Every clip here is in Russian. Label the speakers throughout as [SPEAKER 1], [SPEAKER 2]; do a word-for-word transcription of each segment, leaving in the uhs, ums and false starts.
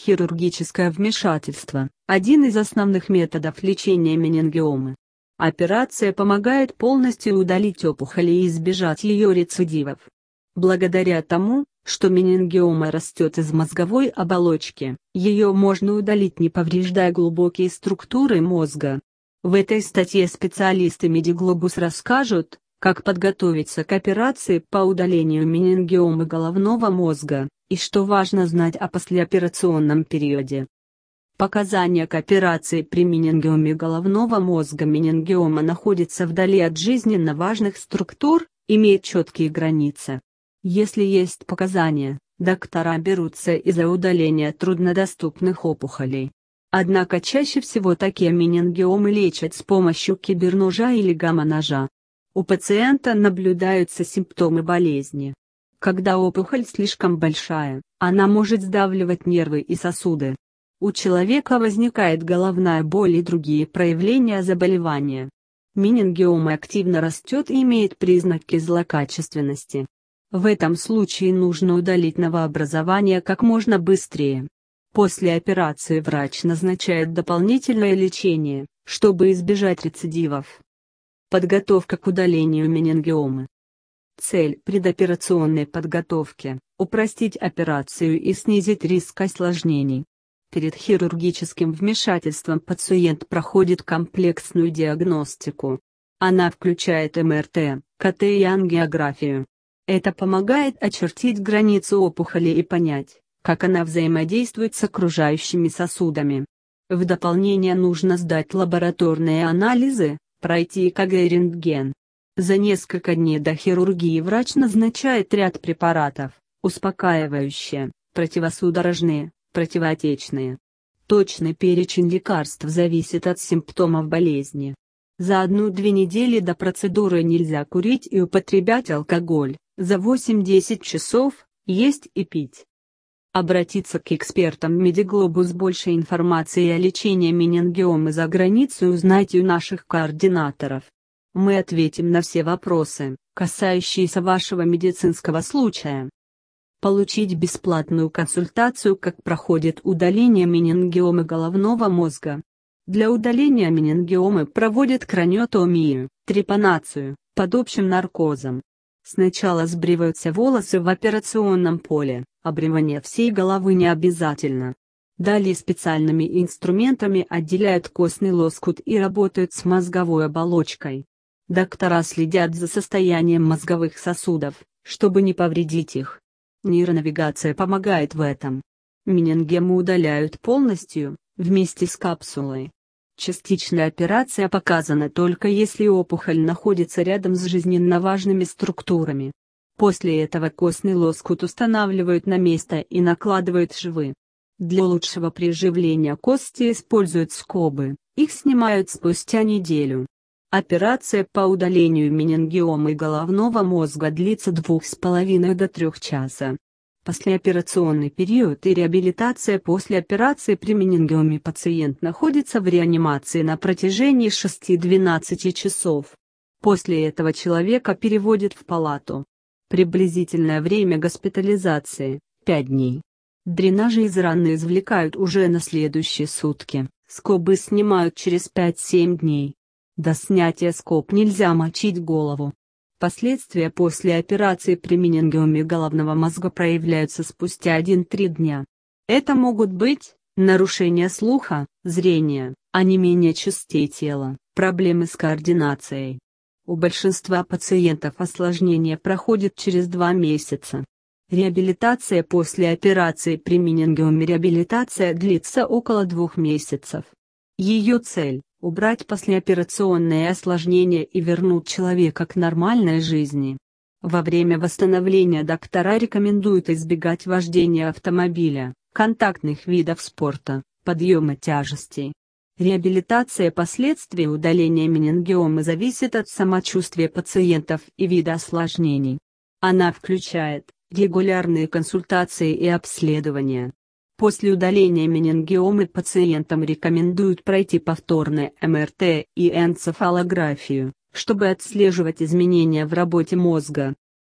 [SPEAKER 1] Хирургическое вмешательство – один из основных методов лечения менингиомы. Операция помогает полностью удалить опухоль и избежать ее рецидивов. Благодаря тому, что менингиома растет из мозговой оболочки, ее можно удалить, не повреждая глубокие структуры мозга. В этой статье специалисты Медиглобус расскажут, как подготовиться к операции по удалению менингиомы головного мозга, и что важно знать о послеоперационном периоде. Показания к операции при менингиоме головного мозга. Менингиома находится вдали от жизненно важных структур, имеет четкие границы. Если есть показания, доктора берутся и за удаление труднодоступных опухолей. Однако чаще всего такие менингиомы лечат с помощью киберножа или гамма-ножа. У пациента наблюдаются симптомы болезни. Когда опухоль слишком большая, она может сдавливать нервы и сосуды. У человека возникает головная боль и другие проявления заболевания. Менингиома активно растет и имеет признаки злокачественности. В этом случае нужно удалить новообразование как можно быстрее. После операции врач назначает дополнительное лечение, чтобы избежать рецидивов. Подготовка к удалению менингиомы. Цель предоперационной подготовки – упростить операцию и снизить риск осложнений. Перед хирургическим вмешательством пациент проходит комплексную диагностику. Она включает эм эр тэ, ка тэ и ангиографию. Это помогает очертить границу опухоли и понять, как она взаимодействует с окружающими сосудами. В дополнение нужно сдать лабораторные анализы, пройти э ка гэ и рентген. За несколько дней до хирургии врач назначает ряд препаратов: успокаивающие, противосудорожные, противоотечные. Точный перечень лекарств зависит от симптомов болезни. За одну-две недели до процедуры нельзя курить и употреблять алкоголь, за восемь-десять часов – есть и пить. Обратиться к экспертам Медиглобус. Больше информации о лечении менингиомы за границей узнайте у наших координаторов. Мы ответим на все вопросы, касающиеся вашего медицинского случая. Получить бесплатную консультацию, как проходит удаление менингиомы головного мозга. Для удаления менингиомы проводят краниотомию, трепанацию, под общим наркозом. Сначала сбриваются волосы в операционном поле, обрезание всей головы не обязательно. Далее специальными инструментами отделяют костный лоскут и работают с мозговой оболочкой. Доктора следят за состоянием мозговых сосудов, чтобы не повредить их. Нейронавигация помогает в этом. Менингиому удаляют полностью, вместе с капсулой. Частичная операция показана только если опухоль находится рядом с жизненно важными структурами. После этого костный лоскут устанавливают на место и накладывают швы. Для лучшего приживления кости используют скобы, их снимают спустя неделю. Операция по удалению менингиомы головного мозга длится двух с половиной до трех часа. Послеоперационный период и реабилитация. После операции при менингиоме пациент находится в реанимации на протяжении шести-двенадцати часов. После этого человека переводят в палату. Приблизительное время госпитализации – пять дней. Дренажи из раны извлекают уже на следующие сутки, скобы снимают через пять-семь дней. До снятия скоб нельзя мочить голову. Последствия после операции при менингиоме головного мозга проявляются спустя один-три дня. Это могут быть нарушение слуха, зрения, онемение частей тела, проблемы с координацией. У большинства пациентов осложнение проходит через два месяца. Реабилитация после операции при менингиоме. Реабилитация длится около двух месяцев. Ее цель – убрать послеоперационные осложнения и вернуть человека к нормальной жизни. Во время восстановления доктора рекомендуют избегать вождения автомобиля, контактных видов спорта, подъема тяжестей. Реабилитация последствий удаления менингиомы зависит от самочувствия пациентов и вида осложнений. Она включает регулярные консультации и обследования. После удаления менингиомы пациентам рекомендуют пройти повторное эм эр тэ и энцефалографию, чтобы отслеживать изменения в работе мозга.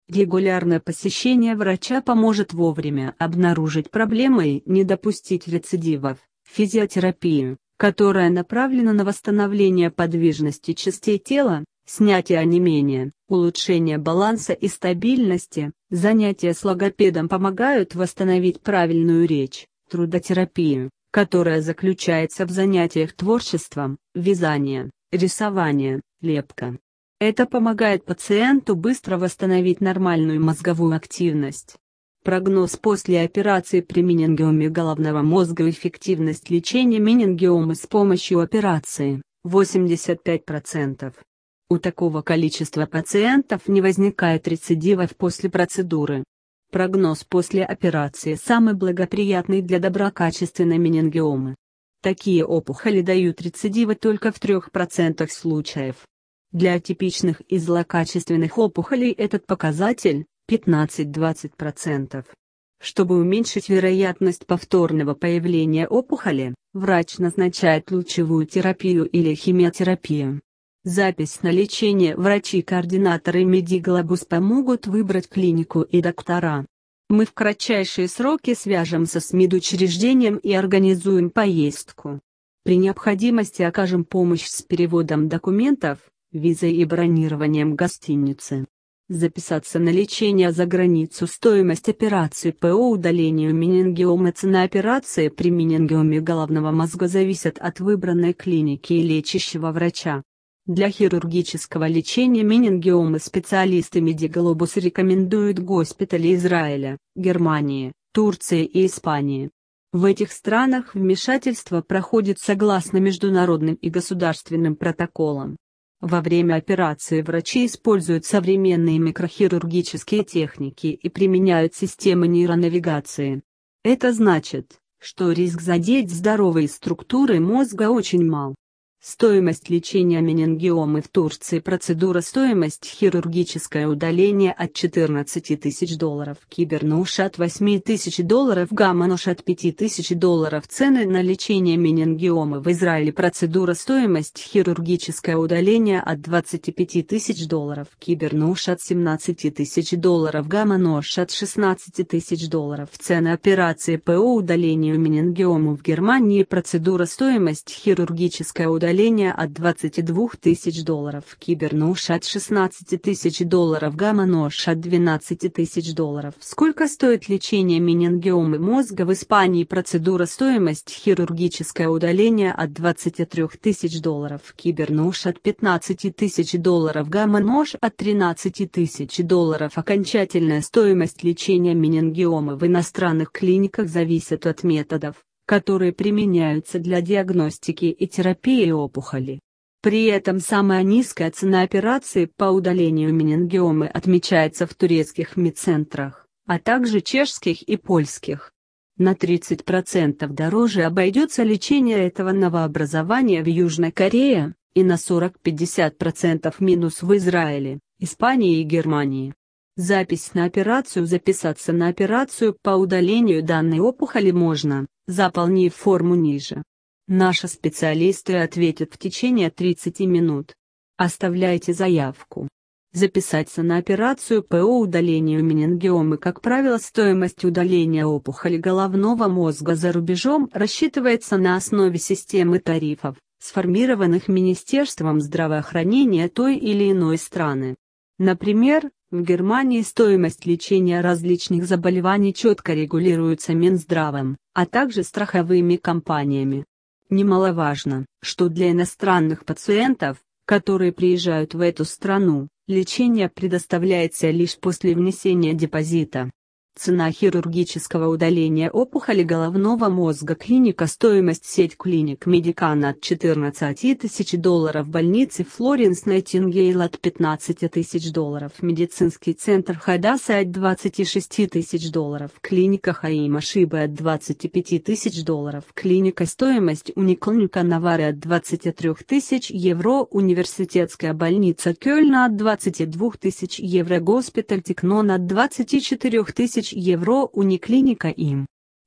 [SPEAKER 1] Регулярное посещение врача поможет вовремя обнаружить проблемы и не допустить рецидивов. Физиотерапию, которая направлена на восстановление подвижности частей тела, снятие онемения, улучшение баланса и стабильности. Занятия с логопедом помогают восстановить правильную речь. Трудотерапию, которая заключается в занятиях творчеством, вязание, рисование, лепка. Это помогает пациенту быстро восстановить нормальную мозговую активность. Прогноз после операции при менингиоме головного мозга. Эффективность лечения менингиомы с помощью операции – восемьдесят пять процентов. У такого количества пациентов не возникает рецидивов после процедуры. Прогноз после операции самый благоприятный для доброкачественной менингиомы. Такие опухоли дают рецидивы только в трёх процентах случаев. Для атипичных и злокачественных опухолей этот показатель – пятнадцать-двадцать процентов. Чтобы уменьшить вероятность повторного появления опухоли, врач назначает лучевую терапию или химиотерапию. Запись на лечение. Врачи-координаторы Медиглобус помогут выбрать клинику и доктора. Мы в кратчайшие сроки свяжемся с медучреждением и организуем поездку. При необходимости окажем помощь с переводом документов, визой и бронированием гостиницы. Записаться на лечение за границу. Стоимость операции по удалению менингиомы. Цена операции при менингиоме головного мозга зависит от выбранной клиники и лечащего врача. Для хирургического лечения менингиомы специалисты Медиглобус рекомендуют госпитали Израиля, Германии, Турции и Испании. В этих странах вмешательство проходит согласно международным и государственным протоколам. Во время операции врачи используют современные микрохирургические техники и применяют системы нейронавигации. Это значит, что риск задеть здоровые структуры мозга очень мал. Стоимость лечения менингиомы в Турции. Процедура. Стоимость: хирургическое удаление от четырнадцати тысяч долларов, кибернож от восьми тысяч долларов, гамма-нож от пяти тысяч долларов. Цены на лечение менингиомы в Израиле. Процедура. Стоимость: хирургическое удаление от двадцати пяти тысяч долларов, кибернож от семнадцати тысяч долларов, гамма-нож от шестнадцати тысяч долларов. Цены операции по удалению менингиомы в Германии. Процедура. Стоимость: хирургическое удаление от двадцати двух тысяч долларов, кибернож от шестнадцати тысяч долларов, гамма-нож от двенадцати тысяч долларов. Сколько стоит лечение менингиомы мозга в Испании? Процедура. Стоимость: хирургическое удаление от двадцати трёх тысяч долларов, кибернож от пятнадцати тысяч долларов, гамма-нож от тринадцати тысяч долларов. Окончательная стоимость лечения менингиомы в иностранных клиниках зависит от методов, которые применяются для диагностики и терапии опухоли. При этом самая низкая цена операции по удалению менингиомы отмечается в турецких медцентрах, а также чешских и польских. На тридцать процентов дороже обойдется лечение этого новообразования в Южной Корее, и на сорок-пятьдесят процентов минус в Израиле, Испании и Германии. Запись на операцию. Записаться на операцию по удалению данной опухоли можно, заполнив форму ниже. Наши специалисты ответят в течение тридцати минут. Оставляйте заявку. Записаться на операцию по удалению менингиомы. Как правило, стоимость удаления опухоли головного мозга за рубежом рассчитывается на основе системы тарифов, сформированных Министерством здравоохранения той или иной страны. Например, в Германии стоимость лечения различных заболеваний четко регулируется Минздравом, а также страховыми компаниями. Немаловажно, что для иностранных пациентов, которые приезжают в эту страну, лечение предоставляется лишь после внесения депозита. Цена хирургического удаления опухоли головного мозга. Клиника. Стоимость: сеть клиник Медикана от четырнадцати тысяч долларов, больницы Флоренс Найтингейл от пятнадцати тысяч долларов, медицинский центр Хадаса от двадцати шести тысяч долларов, клиника Хаима Шибы от двадцати пяти тысяч долларов, клиника. Стоимость: Униклиника Навары от двадцати трёх тысяч евро, университетская больница Кёльна от двадцати двух тысяч евро, госпиталь Тикнон от двадцати четырёх тысяч евро, униклиника им.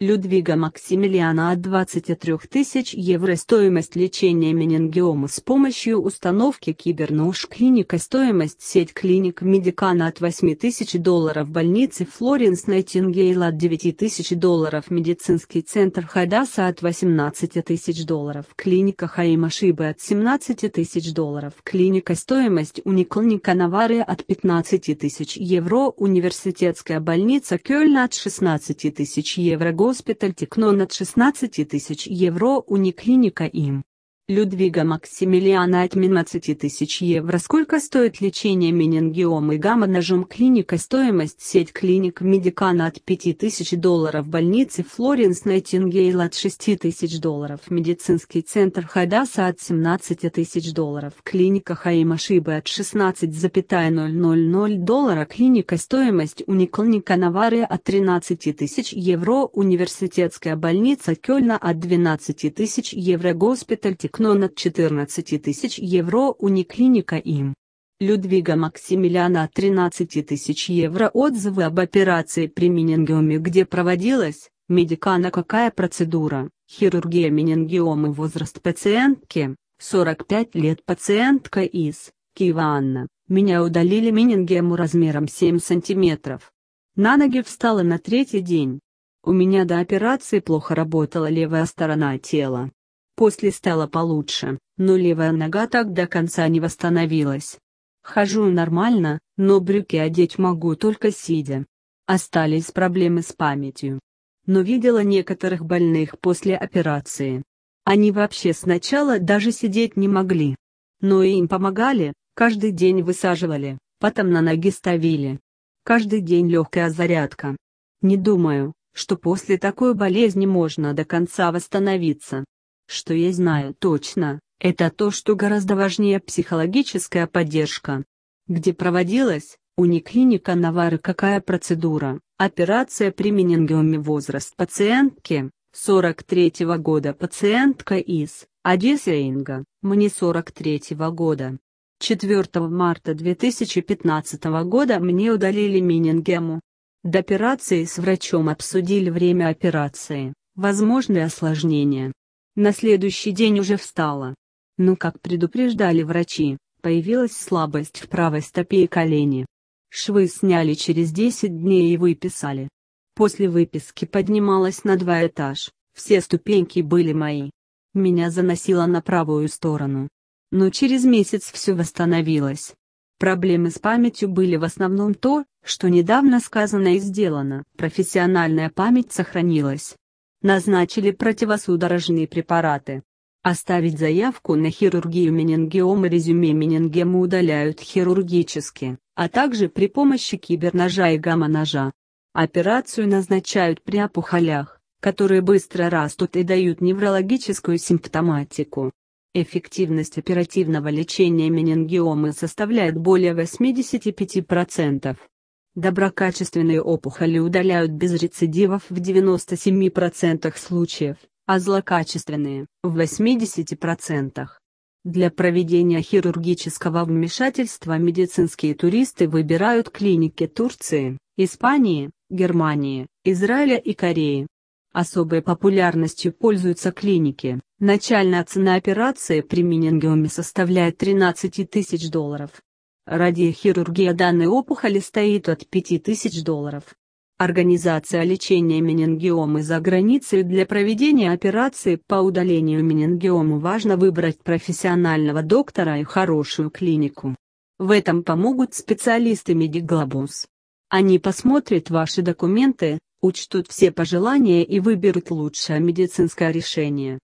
[SPEAKER 1] Людвига Максимилиана от двадцати трёх тысяч евро. Стоимость лечения менингиомы с помощью установки Кибернож клиника. Стоимость сеть клиник Медикана от восьми тысяч долларов. Больницы Флоренс Найтингейл от девяти тысяч долларов. Медицинский центр Хадаса от восемнадцати тысяч долларов. Клиника Хаима Шибы от семнадцати тысяч долларов. Клиника. Стоимость Униклиника Навары от пятнадцати тысяч евро. Университетская больница Кёльна от шестнадцати тысяч евро. Госпиталь Тикнон от шестнадцати тысяч евро. Униклиника им. Людвига Максимилиана от пятнадцати тысяч евро. Сколько стоит лечение менингиомы гамма-ножом? Клиника. Стоимость сеть клиник Медикана от пяти тысяч долларов. Больницы Флоренс Найтингейл от шести тысяч долларов. Медицинский центр Хадаса от семнадцати тысяч долларов. Клиника Хаима Шибы от шестнадцати тысяч долларов. Клиника. Стоимость Униклиника Навары от тринадцати тысяч евро. Университетская больница Кёльна от двенадцати тысяч евро. Госпиталь Тикнон от четырнадцати тысяч евро. Униклиника им. Людвига Максимилиана от тринадцати тысяч евро. Отзывы об операции при менингиоме. Где проводилась? Медикана. Какая процедура? Хирургия менингиомы. Возраст пациентки сорок пять лет. Пациентка из Киева Анна. Меня удалили менингиому размером семь сантиметров. На ноги встала на третий день. У меня до операции плохо работала левая сторона тела. После стало получше, но левая нога так до конца не восстановилась. Хожу нормально, но брюки одеть могу только сидя. Остались проблемы с памятью. Но видела некоторых больных после операции. Они вообще сначала даже сидеть не могли. Но и им помогали, каждый день высаживали, потом на ноги ставили. Каждый день легкая зарядка. Не думаю, что после такой болезни можно до конца восстановиться. Что я знаю точно, это то, что гораздо важнее психологическая поддержка. Где проводилась? Униклиника Навары. Какая процедура? Операция при менингиоме. Возраст пациентки сорок третьего года. Пациентка из Одесса-Инга. Мне сорок третьего года. четвёртого марта две тысячи пятнадцатого года мне удалили менингиому. До операции с врачом обсудили время операции, возможные осложнения. На следующий день уже встала. Но, как предупреждали врачи, появилась слабость в правой стопе и колене. Швы сняли через десять дней и выписали. После выписки поднималась на два этаж, все ступеньки были мои. Меня заносило на правую сторону. Но через месяц все восстановилось. Проблемы с памятью были в основном то, что недавно сказано и сделано. Профессиональная память сохранилась. Назначили противосудорожные препараты. Оставить заявку на хирургию менингиомы. Резюме. Менингиому удаляют хирургически, а также при помощи киберножа и гамма-ножа. Операцию назначают при опухолях, которые быстро растут и дают неврологическую симптоматику. Эффективность оперативного лечения менингиомы составляет более восьмидесяти пяти процентов. Доброкачественные опухоли удаляют без рецидивов в девяноста семи процентах случаев, а злокачественные – в восьмидесяти процентах. Для проведения хирургического вмешательства медицинские туристы выбирают клиники Турции, Испании, Германии, Израиля и Кореи. Особой популярностью пользуются клиники. Начальная цена операции при менингиоме составляет тринадцать тысяч долларов. Радиохирургия данной опухоли стоит от пяти тысяч долларов. Организация лечения менингиомы за границей. Для проведения операции по удалению менингиомы важно выбрать профессионального доктора и хорошую клинику. В этом помогут специалисты Медиглобус. Они посмотрят ваши документы, учтут все пожелания и выберут лучшее медицинское решение.